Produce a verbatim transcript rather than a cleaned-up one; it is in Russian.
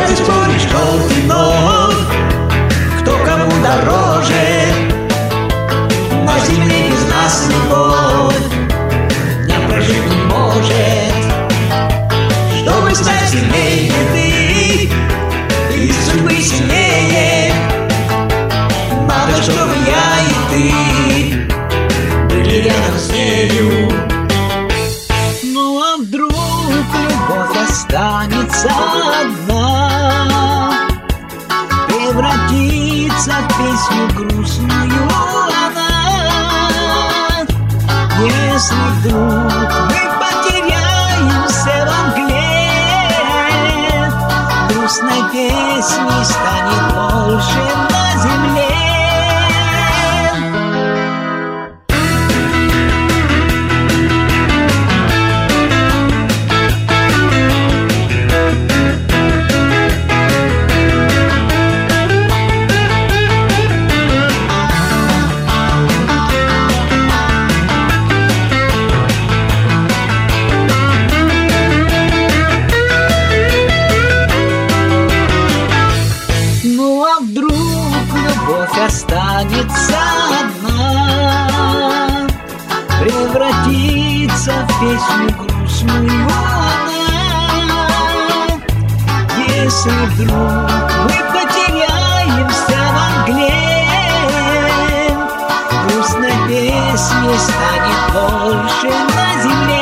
Когда ты споришь желтый ног, кто кому дороже, на земле без нас любовь дня прожить не может. Чтобы стать сильнее ты и судьбы сильнее, надо, чтобы я и ты были рядом с нею. Ну а вдруг любовь останется одна, превратится в песню грустную она? Если вдруг мы потеряемся во мгле, грустной песней станет больше на земле. Любовь останется одна, превратится в песню грустную она. Если вдруг мы потеряемся во мгле, грустной песней станет больше на земле.